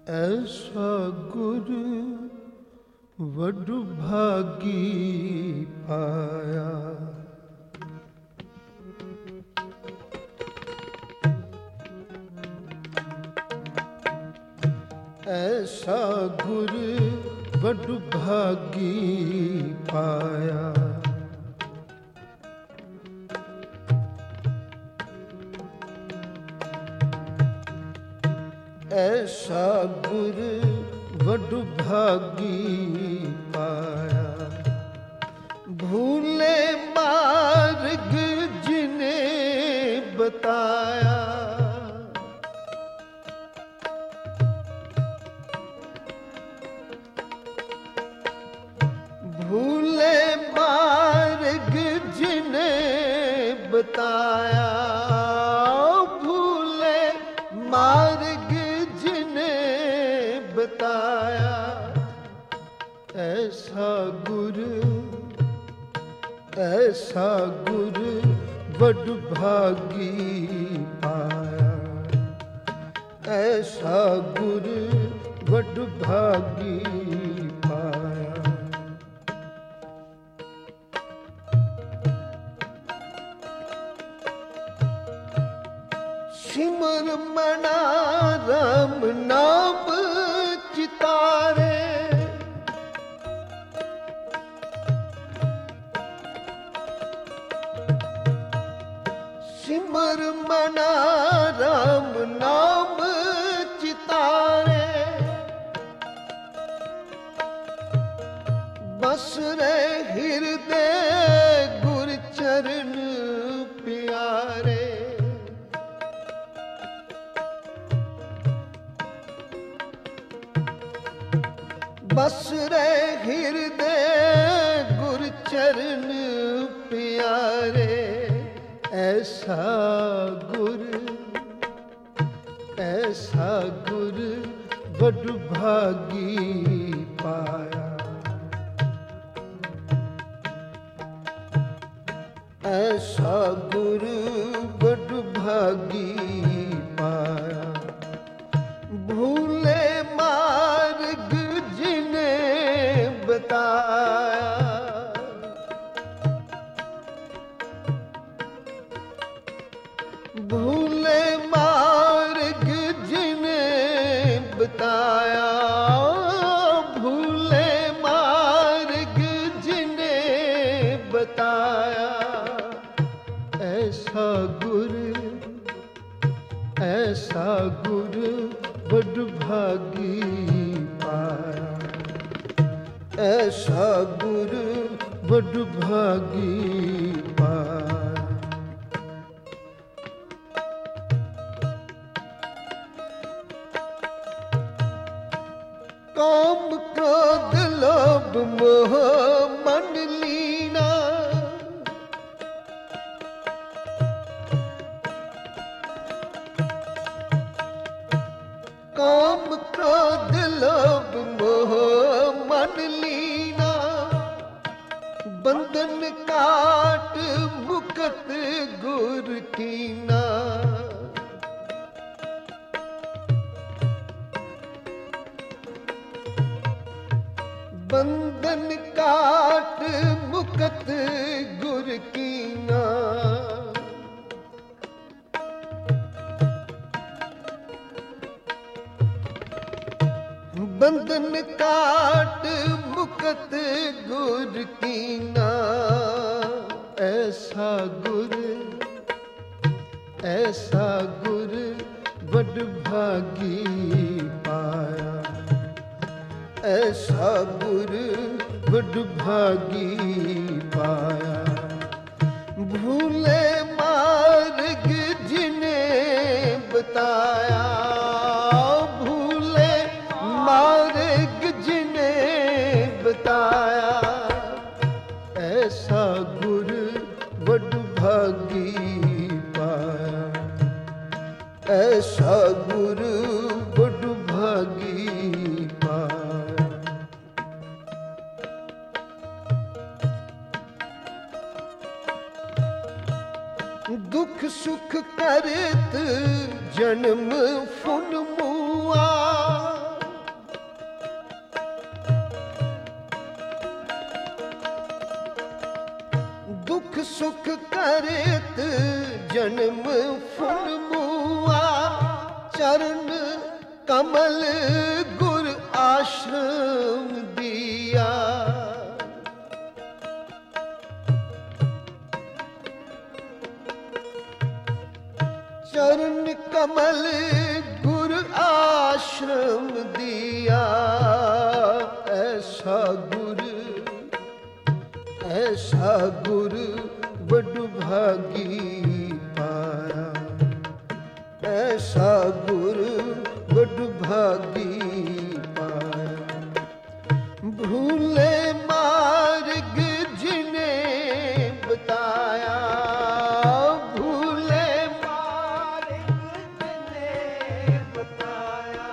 ऐसा गुर वडु भागी पाया। ऐसा गुर वडु भागी पाया। ऐसा गुर वडु भागी पाया। भूले मार्ग जिने बताया। भूले मार्ग जिने बताया। भूले मार्ग जिने बताया। ऐसा गुर वडु भागी पाया। ऐसा गुर वडु भागी पाया। सिमर मना राम नाम चितारे। सिमर मना राम नाम चितारे। बस रे हृदय गुर चरण प्यारे। बस रे हृदय गुर चरण प्यारे। ऐसा गुर वडु भागी पाया। ऐसा गुर वडु भागी पाया। भूले मार्ग जिने बताया। भूले मार्ग जिने बताया। भूले मार्ग जिने बताया। ऐसा गुर वडु भागी पाया। ऐसा गुर वडु भागी पाया। काम क्रोध लोभ मोह मन लीना। काम क्रोध लोभ मोह मन लीना। बंधन काट मुकत गुर कीना। बंधन काट मुकत गुर कीना। बंधन काट मुकत गुर कीना। ऐसा गुर वडु भागी पाया। ऐसा गुर वडु भागी पाया। भूले मार्ग जिने बताया। भूले मार्ग जिने बताया। ऐसा गुर वडु भागी पाया। ऐसा गुर वडु भागी पाया। दुख सुख करत जन्म फुन मुआ। सुख करेत जन्म फुल मुआ, चरण कमल गुर आश्रम दिया। चरण कमल गुर आश्रम दिया, ऐसा गुर बड़ भागी पाया, ऐसा गुर बड़ भागी पाया। भूले मार्ग जिने बताया, भूले मार्ग जिने बताया,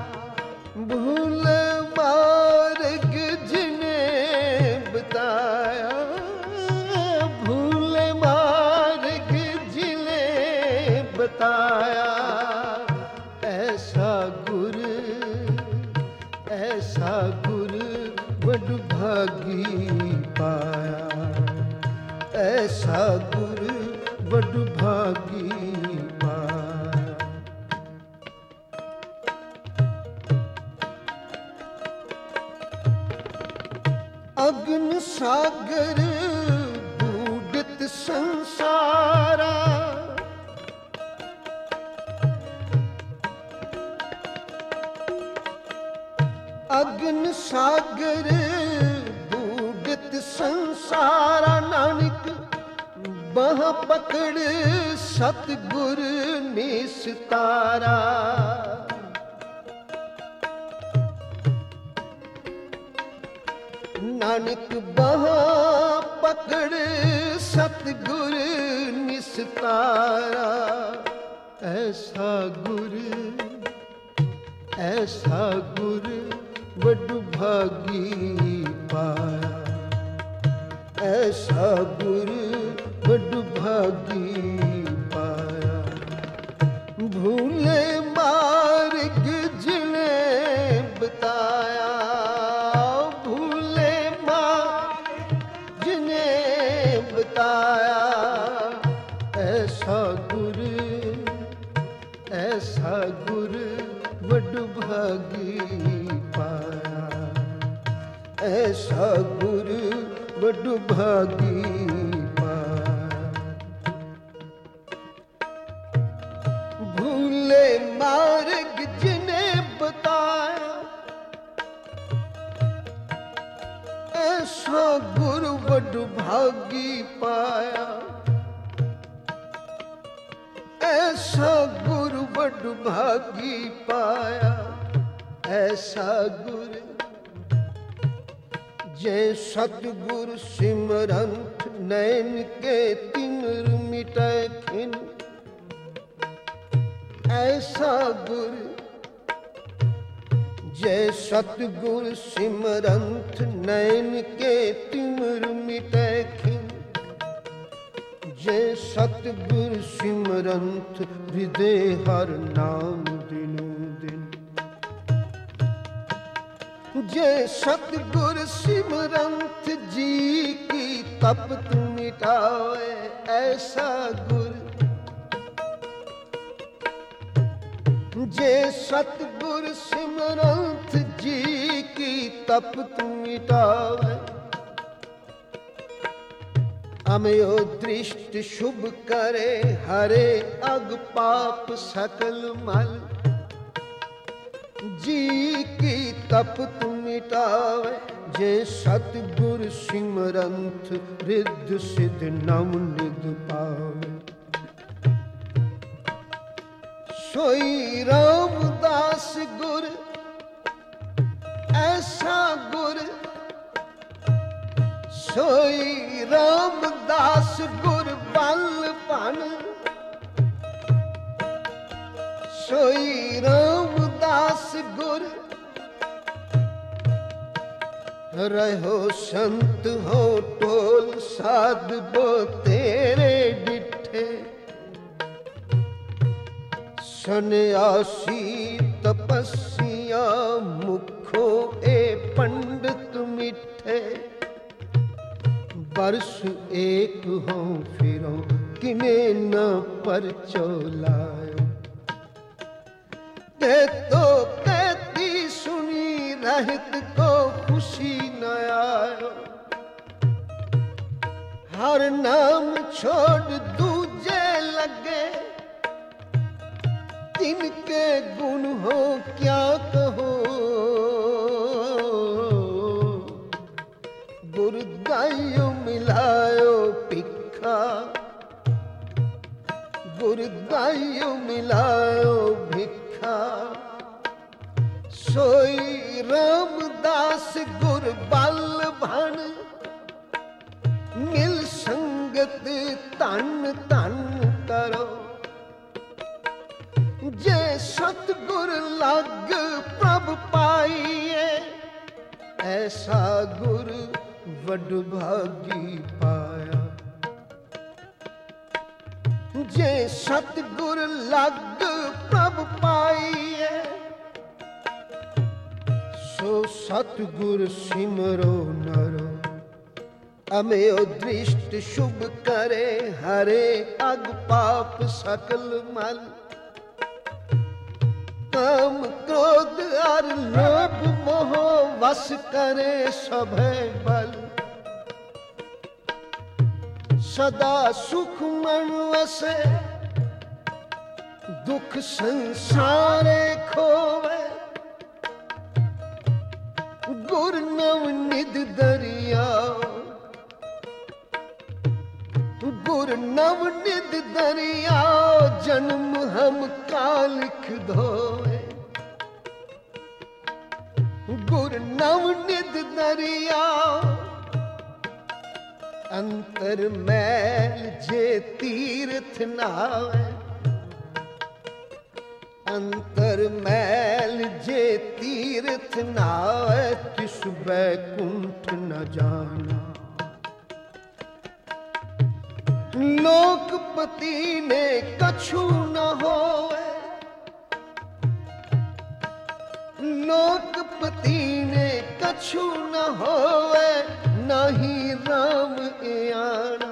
भूले मार्ग जिने बताया, भूले मार्ग जिने बताया। ऐसा गुर बड़ भागी पाया, ऐसा गुर बड़ भागी पाया। अग्न सागर बूढ़त संसारा, अग्न सागर बूढ़त संसारा। नानक बाह पकड़ सतगुर निस्तारा, नानक बाह पकड़ सतगुर निस्तारा। ऐसा गुर बड़ भागी पाया, ऐसा गुर बड़ भागी पाया। भूले मार्ग जिने बताया, भूले मार्ग जिने बताया। ऐसा गुर बड़ भागी पाया, ऐसा गुर बड़ भागी पाया। भूले मार्ग जिने बताया, ऐसा गुर बड़ भागी पाया, ऐसा गुर बड़ भागी पाया। ऐसा गुर जय सतगुर सिमरंत नैन के तिमिर मिटै खिन। ऐसा गुर जय सतगुर सिमरंत नैन के तिमिर मिटै खिन। जय सतगुर सिमरंत हृदय हर नाम दिनो दिन। जय सतगुर सिमरंत जी की तपत मिटावे। ऐसा गुर जय सतगुर सिमरंत जी की तपत मिटावे। अमयो दृष्ट शुभ करे हरे अग पाप सकल मल। जी की तपत मिटावे। जे सतगुर सिमरंत रिद्ध सिद्ध नम निध पावे। सोई रामदास गुर ऐसा गुर। सोई रामदास गुर बल भन। सोई रामदास गुर रहो संत हो टोल साध बो तेरे डिठे। सन्यासी तपस्या मुखो ए पंडित मिठे। बरस एक हो फिरो किने न परचो लायो। ते तो कहती सुनी रहत को खुशी न आयो। हर नाम छोड़ दूजे लगे, तिनके गुण हो क्या कहो। गुर गायो मिलायो भिखा, गुर गायो मिलायो भिखा। सोई रामदास गुर बल भन, मिल संगत तन तन करो। जे सतगुर लग प्रभ पाइए, ऐसा गुर वड भागी पाया। जे सतगुर लग प्रभ पाइए, सो सतगुर सिमरो नरो। अमेओ दृष्ट शुभ करे, हरे अग पाप सकल मल। काम क्रोध और लोभ मोह वश करे सभे बल। सदा सुख मन वसे, दुख संसारे खोवे। गुर नव निध दरियाओ, गुर नव निध दरियाओ। जन्म हम कालिख धोए, गुर नव निध दरियाओ। अंतर मैल जे तीर्थ नावे, अंतर मैल जे तीर्थ नावे। तिस बैकुंठ न जाना। लोकपति ने कछु न होवे, लोकपति ने कछु न होवे। नाही राम आना,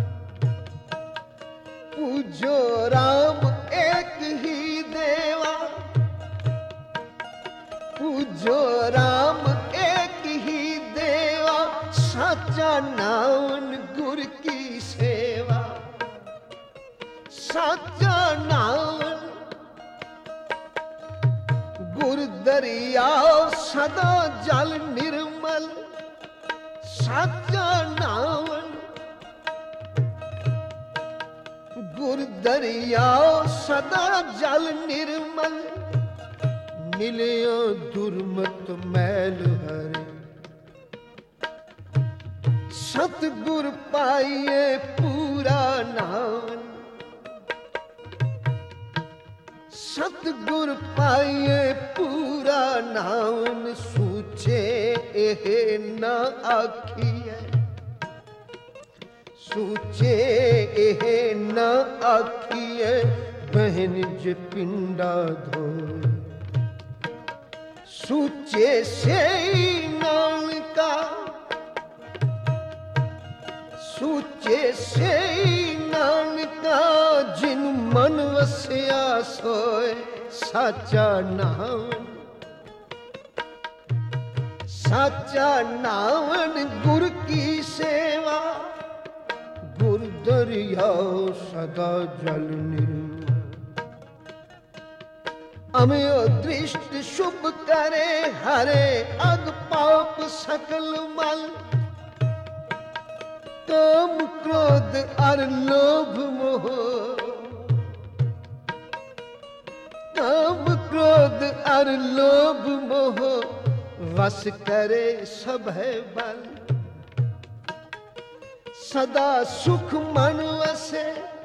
पूजो राम एक ही देवा। पूजो राम एक ही देवा। साचा नावन गुर की सेवा। साचा नावन गुर दरियाओ, सदा जल निर्मल। साचा नावन गुर दरियाओ, सदा जल निर्मल। मिलियो दुर्मत मैल हरे, सतगुर पाइए पूरा नावन। सतगुर पाइए पूरा नावन। सूचे एहे न आखिए, सूचे एहे न आखिए। बहन जे पिंडा धोए, सूचे से नानका। सूचे से नानका, जिन मन वसिया सोए। साचा नावन, साचा नावन गुर की सेवा। गुर दरियाओ सदा जल निर्मल। अमेओ दृष्ट शुभ करे, हरे अग पाप सकल मल। काम क्रोध और लोभ मोह, काम क्रोध और लोभ मोह। वश करे सब है बल। सदा सुख मन वसे,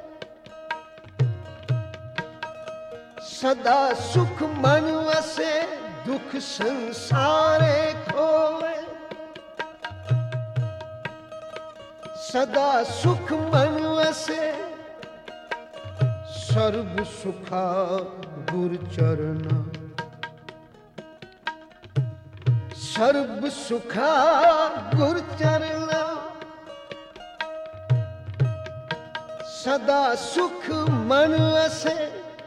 सदा सुख मन वसे। दुख संसारे खोवे, सदा सुख मन वसे। सर्व सुखा गुर चरना, सर्व सुखा गुर चरना। सदा सुख मन वसे।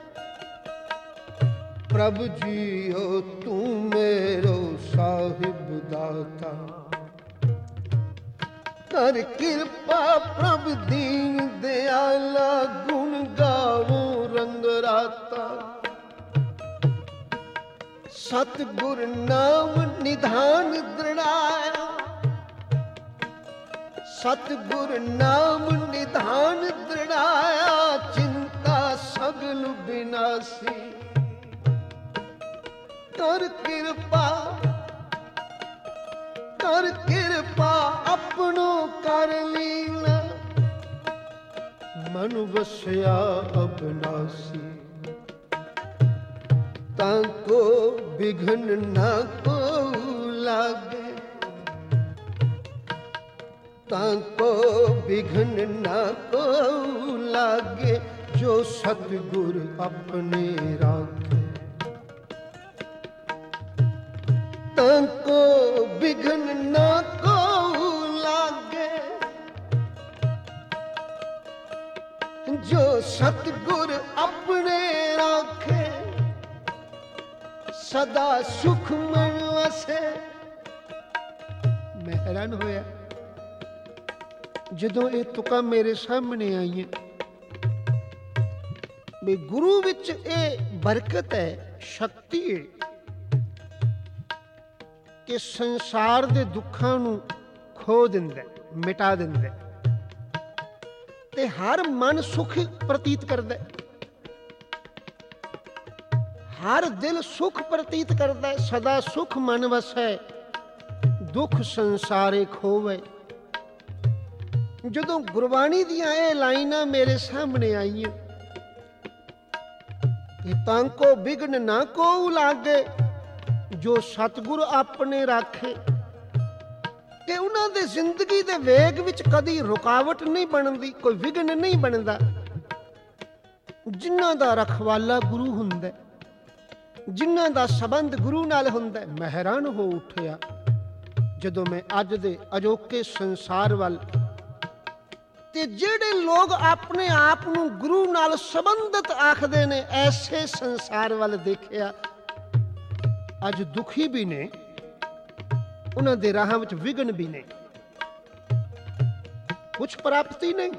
प्रभु जी हो तू मेरो साहिब दाता। कर कृपा प्रभु दीन दयाला, गुण गावो रंग राता। सतगुर नाम निधान दृढ़ाया, सतगुर नाम निधान दृढ़ाया। चिंता सगल विनाशी। कर कृपा, कर कृपा अपनो कर लीला। मन वसया अबनासी। ताको विघ्न ना को लागे, ताको विघ्न ना को लागे। जो सतगुर अपने राखे, ताको विघ्न ना को लागे। जो सतगुर अपने राखे, सदा सुख मन वसे। मैं हैरान होया ਜਦੋਂ ਇਹ ਤੁਕਾਂ ਮੇਰੇ ਸਾਹਮਣੇ ਆਈਆਂ ਵੀ ਗੁਰੂ ਵਿੱਚ ਇਹ ਬਰਕਤ ਹੈ, ਸ਼ਕਤੀ ਹੈ ਕਿ ਸੰਸਾਰ ਦੇ ਦੁੱਖਾਂ ਨੂੰ ਖੋ ਦਿੰਦਾ, ਮਿਟਾ ਦਿੰਦਾ ਤੇ ਹਰ ਮਨ ਸੁਖ ਪ੍ਰਤੀਤ ਕਰਦਾ, ਹਰ ਦਿਲ ਸੁਖ ਪ੍ਰਤੀਤ ਕਰਦਾ। ਸਦਾ ਸੁਖ ਮਨ ਵਸੈ, ਦੁੱਖ ਸੰਸਾਰੇ ਖੋਵੇ। ਜਦੋਂ ਗੁਰਬਾਣੀ ਦੀਆਂ ਇਹ ਲਾਈਨਾਂ ਮੇਰੇ ਸਾਹਮਣੇ ਆਈਆਂ ਕਿ ਤਾਂਕੋ ਵਿਘਨ ਨਾ ਕੋ ਲਾਗੇ, ਜੋ ਸਤਿਗੁਰ ਆਪਣੇ ਰਾਖੇ। ਤੇ ਉਹਨਾਂ ਦੇ ਜ਼ਿੰਦਗੀ ਦੇ ਵੇਗ ਵਿੱਚ ਕਦੀ ਰੁਕਾਵਟ ਨਹੀਂ ਬਣਦੀ, ਕੋਈ ਵਿਘਨ ਨਹੀਂ ਬਣਦਾ। ਜਿਨ੍ਹਾਂ ਦਾ ਰਖਵਾਲਾ ਗੁਰੂ ਹੁੰਦਾ, ਜਿਨ੍ਹਾਂ ਦਾ ਸੰਬੰਧ ਗੁਰੂ ਨਾਲ ਹੁੰਦਾ। ਮੈਂ ਹੈਰਾਨ ਹੋ ਉੱਠਿਆ ਜਦੋਂ ਮੈਂ ਅੱਜ ਦੇ ਅਜੋਕੇ ਸੰਸਾਰ ਵੱਲ ਤੇ ਜਿਹੜੇ ਲੋਕ ਆਪਣੇ ਆਪ ਨੂੰ ਗੁਰੂ ਨਾਲ ਸੰਬੰਧਿਤ ਆਖਦੇ ਨੇ, ਐਸੇ ਸੰਸਾਰ ਵੱਲ ਦੇਖਿਆ। ਅੱਜ ਦੁਖੀ ਵੀ ਨੇ, ਉਹਨਾਂ ਦੇ ਰਾਹਾਂ ਵਿੱਚ ਵਿਘਨ ਵੀ ਨੇ, ਕੁਛ ਪ੍ਰਾਪਤੀ ਨਹੀਂ,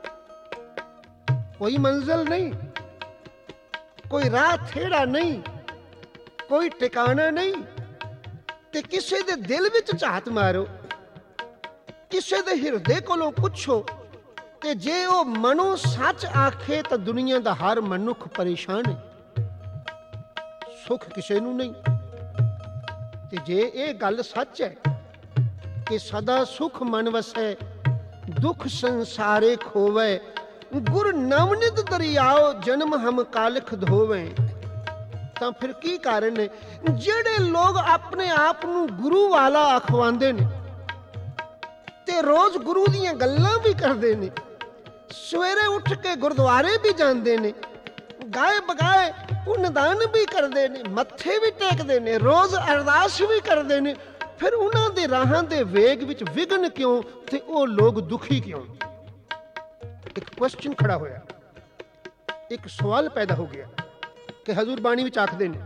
ਕੋਈ ਮੰਜ਼ਿਲ ਨਹੀਂ, ਕੋਈ ਰਾਹ ਥੇੜਾ ਨਹੀਂ, ਕੋਈ ਟਿਕਾਣਾ ਨਹੀਂ। ਤੇ ਕਿਸੇ ਦੇ ਦਿਲ ਵਿੱਚ ਝਾਤ ਮਾਰੋ, ਕਿਸੇ ਦੇ ਹਿਰਦੇ ਕੋਲੋਂ ਪੁੱਛੋ ਤੇ ਜੇ ਉਹ ਮਨੋਂ ਸੱਚ ਆਖੇ ਤਾਂ ਦੁਨੀਆ ਦਾ ਹਰ ਮਨੁੱਖ ਪਰੇਸ਼ਾਨ ਹੈ, ਸੁੱਖ ਕਿਸੇ ਨੂੰ ਨਹੀਂ। ਤੇ ਜੇ ਇਹ ਗੱਲ ਸੱਚ ਹੈ ਕਿ ਸਦਾ ਸੁਖ ਮਨ ਵਸੈ, ਦੁੱਖ ਸੰਸਾਰੇ ਖੋਵੇ। ਗੁਰ ਨਵਨਿਤ ਦਰਿਆਓ, ਜਨਮ ਹਮ ਕਾਲਖ ਧੋਵੇ। ਤਾਂ ਫਿਰ ਕੀ ਕਾਰਨ ਹੈ ਜਿਹੜੇ ਲੋਕ ਆਪਣੇ ਆਪ ਨੂੰ ਗੁਰੂ ਵਾਲਾ ਅਖਵਾਉਂਦੇ ਨੇ ਤੇ ਰੋਜ਼ ਗੁਰੂ ਦੀਆਂ ਗੱਲਾਂ ਵੀ ਕਰਦੇ ਨੇ, ਸਵੇਰੇ ਉੱਠ ਕੇ ਗੁਰਦੁਆਰੇ ਵੀ ਜਾਂਦੇ ਨੇ, ਗਾਏ ਬਗਾਏ ਪੁੰਨਦਾਨ ਵੀ ਕਰਦੇ ਨੇ, ਮੱਥੇ ਵੀ ਟੇਕਦੇ ਨੇ, ਰੋਜ਼ ਅਰਦਾਸ ਵੀ ਕਰਦੇ ਨੇ। ਫਿਰ ਉਹਨਾਂ ਦੇ ਰਾਹਾਂ ਦੇ ਵੇਗ ਵਿੱਚ ਵਿਘਨ ਕਿਉਂ ਤੇ ਉਹ ਲੋਕ ਦੁਖੀ ਕਿਉਂ? ਇੱਕ ਕੁਐਸਚਨ ਖੜਾ ਹੋਇਆ, ਇੱਕ ਸਵਾਲ ਪੈਦਾ ਹੋ ਗਿਆ ਕਿ ਹਜ਼ੂਰ ਬਾਣੀ ਵਿੱਚ ਆਖਦੇ ਨੇ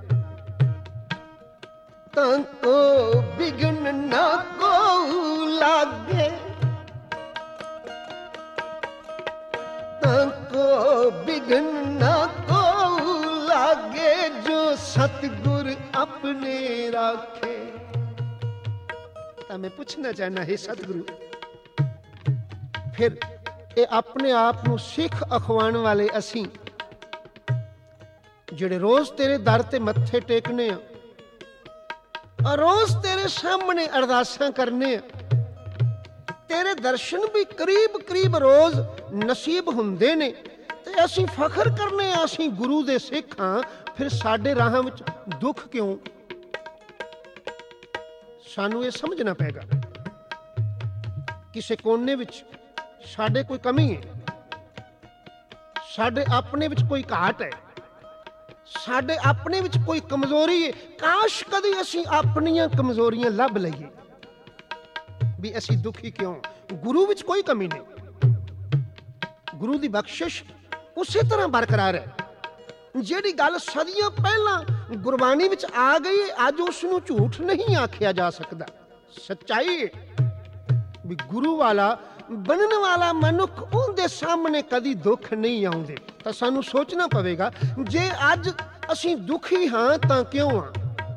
ਤਾਂ ਕੋ ਵਿਘਨ ਨਾ ਕੋ ਲਾਗੇ, को बिघन ना को लागे। जो सतगुर अपने राखे। ਤਾਂ ਮੈਂ ਪੁੱਛਣਾ ਚਾਹਨਾ ਹੈ ਸਤਿਗੁਰੂ, ਫਿਰ ਇਹ ਆਪਣੇ ਆਪ ਨੂੰ ਸਿੱਖ ਅਖਵਾਉਣ ਵਾਲੇ ਅਸੀਂ ਜਿਹੜੇ ਰੋਜ਼ ਤੇਰੇ ਦਰ ਤੇ ਮੱਥੇ ਟੇਕਨੇ ਆ, ਰੋਜ਼ ਤੇਰੇ ਸਾਹਮਣੇ ਅਰਦਾਸਾਂ ਕਰਨੇ ਆ, ਤੇਰੇ ਦਰਸ਼ਨ ਵੀ ਕਰੀਬ ਕਰੀਬ ਰੋਜ਼ ਨਸੀਬ ਹੁੰਦੇ ਨੇ ਤੇ ਅਸੀਂ ਫਖਰ ਕਰਨੇ ਆ ਅਸੀਂ ਗੁਰੂ ਦੇ ਸਿੱਖ ਹਾਂ। ਫਿਰ ਸਾਡੇ ਰਾਹਾਂ ਵਿੱਚ ਦੁੱਖ ਕਿਉਂ? ਸਾਨੂੰ ਇਹ ਸਮਝਣਾ ਪਏਗਾ ਕਿਸੇ ਕੋਨੇ ਵਿੱਚ ਸਾਡੇ ਕੋਈ ਕਮੀ ਹੈ, ਸਾਡੇ ਆਪਣੇ ਵਿੱਚ ਕੋਈ ਘਾਟ ਹੈ, ਸਾਡੇ ਆਪਣੇ ਵਿੱਚ ਕੋਈ ਕਮਜ਼ੋਰੀ ਹੈ। ਕਾਸ਼ ਕਦੀ ਅਸੀਂ ਆਪਣੀਆਂ ਕਮਜ਼ੋਰੀਆਂ ਲੱਭ ਲਈਏ ਵੀ ਅਸੀਂ ਦੁਖੀ ਕਿਉਂ। ਗੁਰੂ ਵਿੱਚ ਕੋਈ ਕਮੀ ਨਹੀਂ, ਗੁਰੂ ਦੀ ਬਖਸ਼ਿਸ਼ ਉਸੇ ਤਰ੍ਹਾਂ ਬਰਕਰਾਰ ਹੈ। ਜਿਹੜੀ ਗੱਲ ਸਦੀਆਂ ਪਹਿਲਾਂ ਗੁਰਬਾਣੀ ਵਿੱਚ ਆ ਗਈ, ਅੱਜ ਉਸ ਨੂੰ ਝੂਠ ਨਹੀਂ ਆਖਿਆ ਜਾ ਸਕਦਾ। ਸੱਚਾਈ ਵੀ ਗੁਰੂ ਵਾਲਾ ਬਣਨ ਵਾਲਾ ਮਨੁੱਖ ਉਹਦੇ ਸਾਹਮਣੇ ਕਦੀ ਦੁੱਖ ਨਹੀਂ ਆਉਂਦੇ। ਤਾਂ ਸਾਨੂੰ ਸੋਚਣਾ ਪਵੇਗਾ, ਜੇ ਅੱਜ ਅਸੀਂ ਦੁਖੀ ਹਾਂ ਤਾਂ ਕਿਉਂ ਹਾਂ?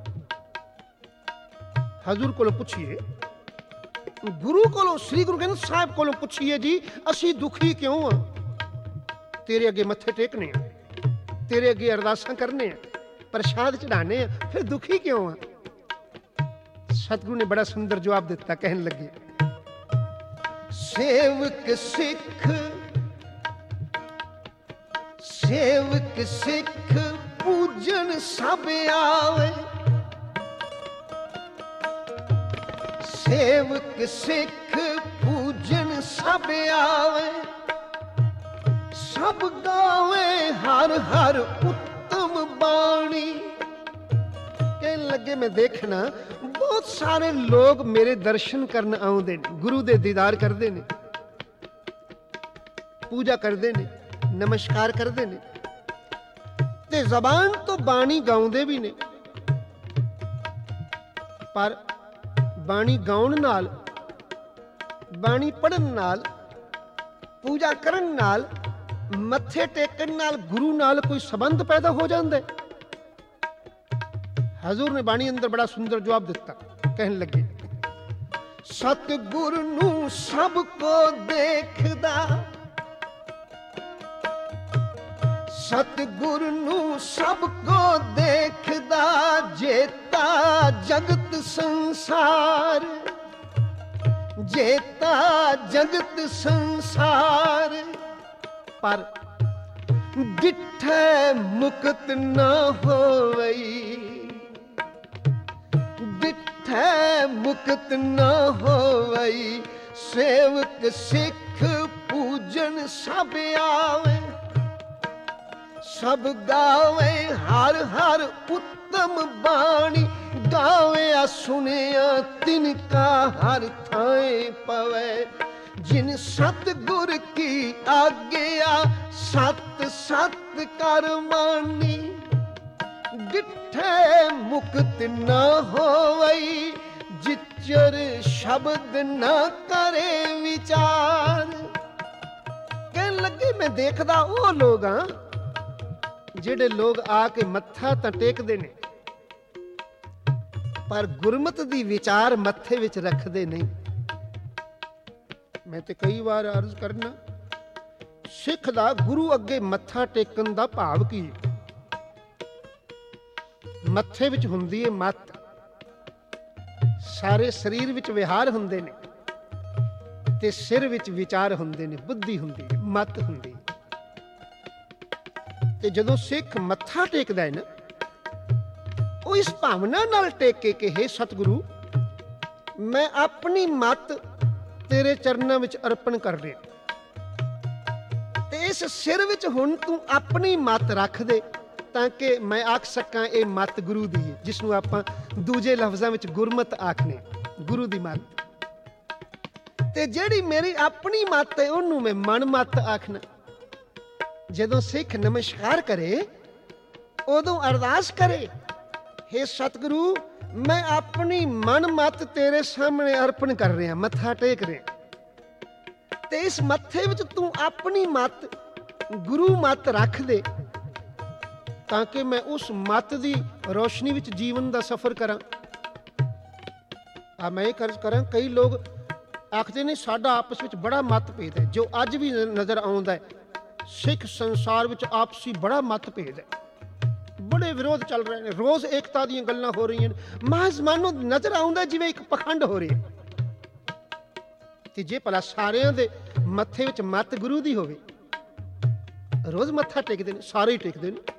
ਹਜ਼ੂਰ ਕੋਲੋਂ ਪੁੱਛੀਏ, ਗੁਰੂ ਕੋਲੋਂ, ਸ੍ਰੀ ਗੁਰੂ ਗ੍ਰੰਥ ਸਾਹਿਬ ਕੋਲੋਂ ਪੁੱਛੀਏ, ਜੀ ਅਸੀਂ ਦੁਖੀ ਕਿਉਂ ਹਾਂ? ਤੇਰੇ ਅੱਗੇ ਮੱਥੇ ਟੇਕਨੇ ਆ, ਤੇਰੇ ਅੱਗੇ ਅਰਦਾਸਾਂ ਕਰਨੇ ਆ, ਪ੍ਰਸ਼ਾਦ ਚੜਾਣੇ ਆ, ਫਿਰ ਦੁਖੀ ਕਿਉਂ ਆ? ਸਤਿਗੁਰੂ ਨੇ ਬੜਾ ਸੁੰਦਰ ਜਵਾਬ ਦਿੱਤਾ। ਕਹਿਣ ਲੱਗੇ, ਸੇਵਕ ਸਿੱਖ, ਸੇਵਕ ਸਿੱਖ ਪੂਜਨ ਸਭ ਆਵੇ, ਸੇਵਕ ਸਿੱਖ ਪੂਜਨ ਸਭ ਆਵੇ, ਸਭ ਗਾਵੇ ਹਰ ਹਰ ਉੱਤਮ ਬਾਣੀ। ਕਹਿਣ ਲੱਗੇ, ਮੈਂ ਦੇਖਣਾ ਬਹੁਤ ਸਾਰੇ ਲੋਕ ਮੇਰੇ ਦਰਸ਼ਨ ਕਰਨ ਆਉਂਦੇ ਨੇ, ਗੁਰੂ ਦੇ ਦੀਦਾਰ ਕਰਦੇ ਨੇ, ਪੂਜਾ ਕਰਦੇ ਨੇ, ਨਮਸਕਾਰ ਕਰਦੇ ਨੇ, ਤੇ ਜ਼ਬਾਨ ਤੋਂ ਬਾਣੀ ਗਾਉਂਦੇ ਵੀ ਨੇ। ਪਰ ਬਾਣੀ ਗਾਉਣ ਨਾਲ, ਬਾਣੀ ਪੜ੍ਹਨ ਨਾਲ, ਪੂਜਾ ਕਰਨ ਨਾਲ, ਮੱਥੇ ਟੇਕਣ ਨਾਲ ਗੁਰੂ ਨਾਲ ਕੋਈ ਸੰਬੰਧ ਪੈਦਾ ਹੋ ਜਾਂਦਾ। ਹਜ਼ੂਰ ਨੇ ਬਾਣੀ ਅੰਦਰ ਬੜਾ ਸੁੰਦਰ ਜਵਾਬ ਦਿੱਤਾ। ਕਹਿਣ ਲੱਗੇ, ਸਤਿਗੁਰ ਨੂੰ ਸਭ ਕੋ ਦੇਖਦਾ, ਸਤਿਗੁਰ ਨੂੰ ਸਭ ਕੋ ਦੇਖਦਾ, ਜੇਤਾ ਜਗਤ ਸੰਸਾਰ, ਜੇਤਾ ਜਗਤ ਸੰਸਾਰ। ਪਰ ਡਿਠੈ ਮੁਕਤ ਨਾ ਹੋਵਈ, ਡਿਠੈ ਮੁਕਤ ਨਾ ਹੋਵਈ, ਸੇਵਕ ਸਿੱਖ ਪੂਜਨ ਸਭ ਆਵੇ, ਸਭ ਗਾਵੇ ਹਰ ਹਰ ਉੱਤਮ ਬਾਣੀ, ਗਾਵਿਆ ਸੁਣਿਆ ਤਿਨ ਕਾ ਹਰ ਥਾਂ ਪਵੇ, ਜਿਨ ਸਤਿਗੁਰ ਕੀ ਆਗਿਆ ਸਤ ਸਤ ਕਰ ਮਾਨੀ, ਡਿਠੈ ਮੁਕਤ ਨਾ ਹੋਵਈ, ਜਿਚਰ ਸ਼ਬਦ ਨਾ ਕਰੇ ਵਿਚਾਰ। ਕਹਿਣ ਲੱਗੇ, ਮੈਂ ਦੇਖਦਾ ਉਹ ਲੋਕ ਆ ਜਿਹੜੇ ਲੋਕ ਆ ਕੇ ਮੱਥਾ ਤਾਂ ਟੇਕਦੇ ਨੇ, ਪਰ ਗੁਰਮਤਿ ਦੀ ਵਿਚਾਰ ਮੱਥੇ ਵਿੱਚ ਰੱਖਦੇ ਨਹੀਂ। ਮੈਂ ਤੇ ਕਈ ਵਾਰ ਅਰਜ਼ ਕਰਨਾ, ਸਿੱਖ ਦਾ ਗੁਰੂ ਅੱਗੇ ਮੱਥਾ ਟੇਕਣ ਦਾ ਭਾਵ ਕੀ ਹੈ? ਮੱਥੇ ਵਿੱਚ ਹੁੰਦੀ ਹੈ ਮੱਤ, ਸਾਰੇ ਸਰੀਰ ਵਿੱਚ ਵਿਹਾਰ ਹੁੰਦੇ ਨੇ, ਤੇ ਸਿਰ ਵਿੱਚ ਵਿਚਾਰ ਹੁੰਦੇ ਨੇ, ਬੁੱਧੀ ਹੁੰਦੀ ਹੈ, ਮੱਤ ਹੁੰਦੀ ਹੈ। ਤੇ ਜਦੋਂ ਸਿੱਖ ਮੱਥਾ ਟੇਕਦਾ ਹੈ ਨਾ, ਉਹ ਇਸ ਭਾਵਨਾ ਨਾਲ ਟੇਕੇ ਕਿ ਹੇ ਸਤਿਗੁਰੂ, ਮੈਂ ਆਪਣੀ ਮੱਤ ਤੇਰੇ ਚਰਨਾਂ ਵਿੱਚ ਅਰਪਣ ਕਰ ਰਿਹਾ, ਤੇ ਇਸ ਸਿਰ ਵਿੱਚ ਹੁਣ ਤੂੰ ਆਪਣੀ ਮੱਤ ਰੱਖ ਦੇ, ਤਾਂ ਕਿ ਮੈਂ ਆਖ ਸਕਾਂ ਇਹ ਮੱਤ ਗੁਰੂ ਦੀ ਹੈ, ਜਿਸ ਨੂੰ ਆਪਾਂ ਦੂਜੇ ਲਫ਼ਜ਼ਾਂ ਵਿੱਚ ਗੁਰਮਤ ਆਖਨੇ, ਗੁਰੂ ਦੀ ਮੱਤ। ਤੇ ਜਿਹੜੀ ਮੇਰੀ ਆਪਣੀ ਮੱਤ ਹੈ ਉਹਨੂੰ ਮੈਂ ਮਨ ਮੱਤ ਆਖਣਾ। ਜਦੋਂ ਸਿੱਖ ਨਮਸਕਾਰ ਕਰੇ, ਉਦੋਂ ਅਰਦਾਸ ਕਰੇ, ਹੇ ਸਤਿਗੁਰੂ, ਮੈਂ ਆਪਣੀ ਮਨ ਮੱਤ ਤੇਰੇ ਸਾਹਮਣੇ ਅਰਪਣ ਕਰ ਰਿਹਾ, ਮੱਥਾ ਟੇਕ ਰਿਹਾ, ਤੇ ਇਸ ਮੱਥੇ ਵਿੱਚ ਤੂੰ ਆਪਣੀ ਮੱਤ, ਗੁਰੂ ਮੱਤ ਰੱਖ ਦੇ, ਤਾਂ ਕਿ ਮੈਂ ਉਸ ਮੱਤ ਦੀ ਰੋਸ਼ਨੀ ਵਿੱਚ ਜੀਵਨ ਦਾ ਸਫ਼ਰ ਕਰਾਂ। ਮੈਂ ਇਹ ਕਰਜ਼ ਕਰਾਂ, ਕਈ ਲੋਕ ਆਖਦੇ ਨੇ ਸਾਡਾ ਆਪਸ ਵਿੱਚ ਬੜਾ ਮਤਭੇਦ ਹੈ, ਜੋ ਅੱਜ ਵੀ ਨਜ਼ਰ ਆਉਂਦਾ ਹੈ। ਸਿੱਖ ਸੰਸਾਰ ਵਿੱਚ ਆਪਸੀ ਬੜਾ ਮਤਭੇਦ ਹੈ, ਬੜੇ ਵਿਰੋਧ ਚੱਲ ਰਹੇ ਨੇ, ਰੋਜ਼ ਏਕਤਾ ਦੀਆਂ ਗੱਲਾਂ ਹੋ ਰਹੀਆਂ ਨੇ। ਮਹਿਜ਼ ਮਾਨੋ ਨਜ਼ਰ ਆਉਂਦਾ ਜਿਵੇਂ ਇੱਕ ਪਖੰਡ ਹੋ ਰਿਹਾ। ਤੇ ਜੇ ਭਲਾ ਸਾਰਿਆਂ ਦੇ ਮੱਥੇ ਵਿੱਚ ਮੱਤ ਗੁਰੂ ਦੀ ਹੋਵੇ, ਰੋਜ਼ ਮੱਥਾ ਟੇਕਦੇ ਨੇ, ਸਾਰੇ ਹੀ ਟੇਕਦੇ ਨੇ,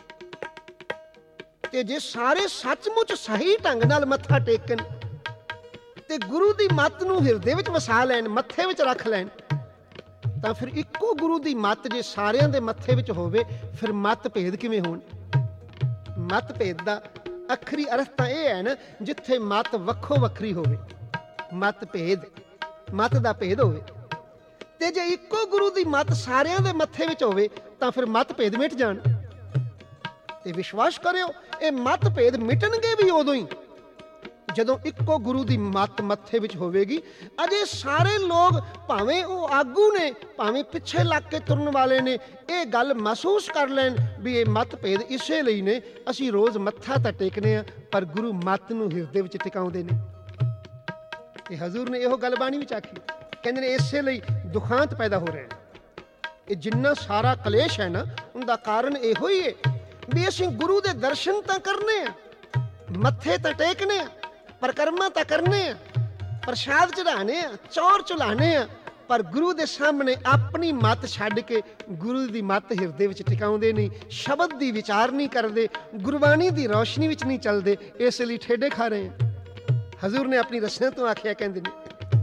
ਤੇ ਜੇ ਸਾਰੇ ਸੱਚਮੁੱਚ ਸਹੀ ਢੰਗ ਨਾਲ ਮੱਥਾ ਟੇਕਣ ਤੇ ਗੁਰੂ ਦੀ ਮੱਤ ਨੂੰ ਹਿਰਦੇ ਵਿੱਚ ਵਸਾ ਲੈਣ, ਮੱਥੇ ਵਿੱਚ ਰੱਖ ਲੈਣ, ਤਾਂ ਫਿਰ ਇੱਕੋ ਗੁਰੂ ਦੀ ਮੱਤ ਜੇ ਸਾਰਿਆਂ ਦੇ ਮੱਥੇ ਵਿੱਚ ਹੋਵੇ, ਫਿਰ ਮੱਤ ਭੇਦ ਕਿਵੇਂ ਹੋਣ? ਮੱਤ ਭੇਦ ਦਾ ਅਖਰੀ ਅਰਥ ਤਾਂ ਇਹ ਹੈ ਨਾ, ਜਿੱਥੇ ਮੱਤ ਵੱਖੋ ਵੱਖਰੀ ਹੋਵੇ, ਮੱਤ ਭੇਦ, ਮੱਤ ਦਾ ਭੇਦ ਹੋਵੇ। ਤੇ ਜੇ ਇੱਕੋ ਗੁਰੂ ਦੀ ਮੱਤ ਸਾਰਿਆਂ ਦੇ ਮੱਥੇ ਵਿੱਚ ਹੋਵੇ ਤਾਂ ਫਿਰ ਮਤਭੇਦ ਮਿਟ ਜਾਣ। ਤੇ ਵਿਸ਼ਵਾਸ ਕਰਿਓ, ਇਹ ਮਤਭੇਦ ਮਿਟਣਗੇ ਵੀ ਉਦੋਂ ਹੀ ਜਦੋਂ ਇੱਕੋ ਗੁਰੂ ਦੀ ਮੱਤ ਮੱਥੇ ਵਿੱਚ ਹੋਵੇਗੀ। ਅਜੇ ਸਾਰੇ ਲੋਕ, ਭਾਵੇਂ ਉਹ ਆਗੂ ਨੇ, ਭਾਵੇਂ ਪਿੱਛੇ ਲੱਗ ਕੇ ਤੁਰਨ ਵਾਲੇ ਨੇ, ਇਹ ਗੱਲ ਮਹਿਸੂਸ ਕਰ ਲੈਣ ਵੀ ਇਹ ਮਤਭੇਦ ਇਸੇ ਲਈ ਨੇ। ਅਸੀਂ ਰੋਜ਼ ਮੱਥਾ ਤਾਂ ਟੇਕਨੇ ਆ, ਪਰ ਗੁਰੂ ਮੱਤ ਨੂੰ ਹਿਰਦੇ ਵਿੱਚ ਟਿਕਾਉਂਦੇ ਨੇ। ਤੇ ਹਜ਼ੂਰ ਨੇ ਇਹੋ ਗੱਲ ਬਾਣੀ ਵਿੱਚ ਆਖੀ, ਕਹਿੰਦੇ ਨੇ ਇਸੇ ਲਈ ਦੁਖਾਂਤ ਪੈਦਾ ਹੋ ਰਹੇ ਨੇ। ਇਹ ਜਿੰਨਾ ਸਾਰਾ ਕਲੇਸ਼ ਹੈ ਨਾ, ਉਹਦਾ ਕਾਰਨ ਇਹੋ ਹੀ ਹੈ ਵੀ ਅਸੀਂ ਗੁਰੂ ਦੇ ਦਰਸ਼ਨ ਤਾਂ ਕਰਨੇ ਆ, ਮੱਥੇ ਤਾਂ ਟੇਕਨੇ ਆ, ਪਰਿਕਰਮਾ ਤਾਂ ਕਰਨੇ ਆ, ਪ੍ਰਸ਼ਾਦ ਚੜਾਣੇ ਆ, ਚੌਰ ਚੁਲਾਣੇ ਆ, ਪਰ ਗੁਰੂ ਦੇ ਸਾਹਮਣੇ ਆਪਣੀ ਮੱਤ ਛੱਡ ਕੇ ਗੁਰੂ ਦੀ ਮੱਤ ਹਿਰਦੇ ਵਿੱਚ ਟਿਕਾਉਂਦੇ ਨਹੀਂ, ਸ਼ਬਦ ਦੀ ਵਿਚਾਰ ਨਹੀਂ ਕਰਦੇ, ਗੁਰਬਾਣੀ ਦੀ ਰੌਸ਼ਨੀ ਵਿੱਚ ਨਹੀਂ ਚੱਲਦੇ। ਇਸ ਲਈ ਠੇਡੇ ਖਾ ਰਹੇ ਆ। ਹਜ਼ੂਰ ਨੇ ਆਪਣੀ ਰਚਨਾ ਤੋਂ ਆਖਿਆ, ਕਹਿੰਦੇ ਨੇ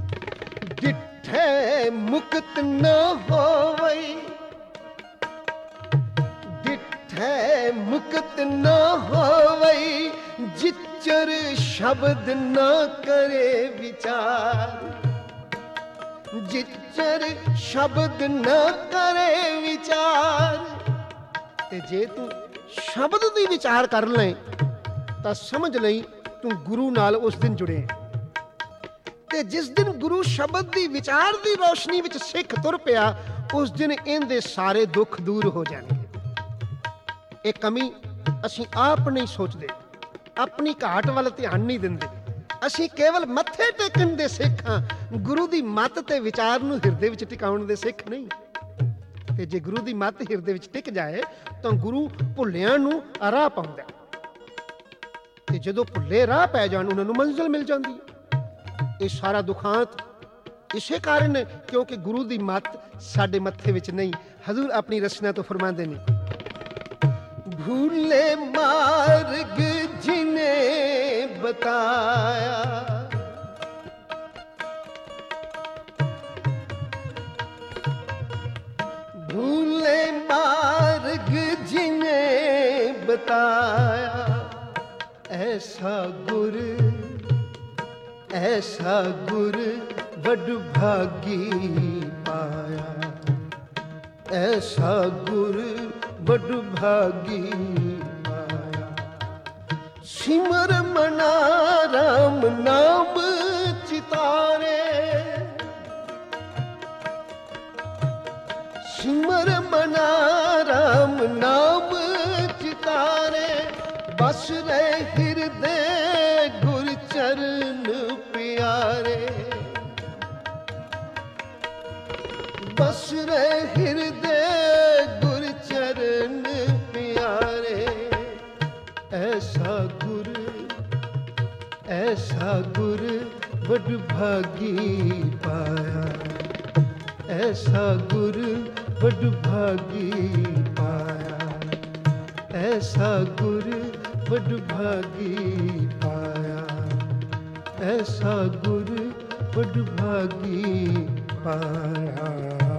ਡਿੱਠੇ ਮੁਕਤ ਨ ਹੋਵਈ, ਡਿੱਠੇ ਮੁਕਤ ਨ ਹੋਵਈ, ਜਿਚਰ ਸ਼ਬਦ ਨ ਕਰੇ ਵਿਚਾਰ, ਜਿਚਰ ਸ਼ਬਦ ਨ ਕਰੇ ਵਿਚਾਰ। ਤੇ ਜੇ ਤੂੰ ਸ਼ਬਦ ਦੀ ਵਿਚਾਰ ਕਰ ਲੈ ਤਾਂ ਸਮਝ ਲਈ ਤੂੰ ਗੁਰੂ ਨਾਲ ਉਸ ਦਿਨ ਜੁੜੇ। ਤੇ ਜਿਸ ਦਿਨ ਗੁਰੂ ਸ਼ਬਦ ਦੀ ਵਿਚਾਰ ਦੀ ਰੋਸ਼ਨੀ ਵਿੱਚ ਸਿੱਖ ਤੁਰ ਪਿਆ, ਉਸ ਦਿਨ ਇਹਦੇ ਸਾਰੇ ਦੁੱਖ ਦੂਰ ਹੋ ਜਾਣਗੇ। ਇਹ ਕਮੀ ਅਸੀਂ ਆਪ ਨਹੀਂ ਸੋਚਦੇ, ਆਪਣੀ ਘਾਟ ਵੱਲ ਧਿਆਨ ਨਹੀਂ ਦਿੰਦੇ। ਅਸੀਂ ਕੇਵਲ ਮੱਥੇ ਟੇਕਣ ਦੇ ਸਿੱਖ ਹਾਂ, ਗੁਰੂ ਦੀ ਮੱਤ ਤੇ ਵਿਚਾਰ ਨੂੰ ਹਿਰਦੇ ਵਿੱਚ ਟਿਕਾਉਣ ਦੇ ਸਿੱਖ ਨਹੀਂ। ਤੇ ਜੇ ਗੁਰੂ ਦੀ ਮੱਤ ਹਿਰਦੇ ਵਿੱਚ ਟਿਕ ਜਾਏ ਤਾਂ ਗੁਰੂ ਭੁੱਲਿਆਂ ਨੂੰ ਰਾਹ ਪਾਉਂਦਾ, ਤੇ ਜਦੋਂ ਭੁੱਲੇ ਰਾਹ ਪੈ ਜਾਣ ਉਹਨਾਂ ਨੂੰ ਮੰਜ਼ਿਲ ਮਿਲ ਜਾਂਦੀ ਹੈ। ਇਹ ਸਾਰਾ ਦੁਖਾਂਤ ਇਸੇ ਕਾਰਨ ਹੈ ਕਿਉਂਕਿ ਗੁਰੂ ਦੀ ਮੱਤ ਸਾਡੇ ਮੱਥੇ ਵਿੱਚ ਨਹੀਂ। ਹਜ਼ੂਰ ਆਪਣੀ ਰਚਨਾ ਤੋਂ ਫਰਮਾਉਂਦੇ ਨੇ, ਭੂਲੇ ਮਾਰਗ ਜਿਨੇ ਬਤਾਇਆ, ਭੂਲੇ ਮਾਰਗ ਜਿਨੇ ਬਤਾਇਆ, ਐਸਾ ਗੁਰ, ਐਸਾ ਗੁਰ ਵਡ ਭਾਗੀ ਪਾਇਆ, ਐਸਾ ਗੁਰ ਵਡ ਭਾਗੀ ਪਾਇਆ। ਸਿਮਰ ਮਨਾ ਰਾਮ ਨਾਮ ਚਿਤਾਰੇ, ਸਿਮਰ ਮਨਾ ਰਾਮ ਨਾਮ ਚਿਤਾਰੇ, ਬਸ ਰਹਿ ਹਿਰਦੇ ਗੁਰ ਚਰਨ ਪਿਆਰੇ, ਬਸ ਰਹਿ ਹਿਰਦੇ ਗੁਰ ਚਰਨ ਪਿਆਰੇ। ਐਸਾ ਗੁਰ, ਐਸਾ ਗੁਰ ਵਡ ਭਾਗੀ ਪਾਇਆ, ਐਸਾ ਗੁਰ ਵਡ ਭਾਗੀ ਪਾਇਆ, ਐਸਾ ਗੁਰ ਵਡ ਭਾਗੀ ਪਾਇਆ, ਐਸਾ ਗੁਰ ਵਡ ਭਾਗੀ ਪਾਇਆ।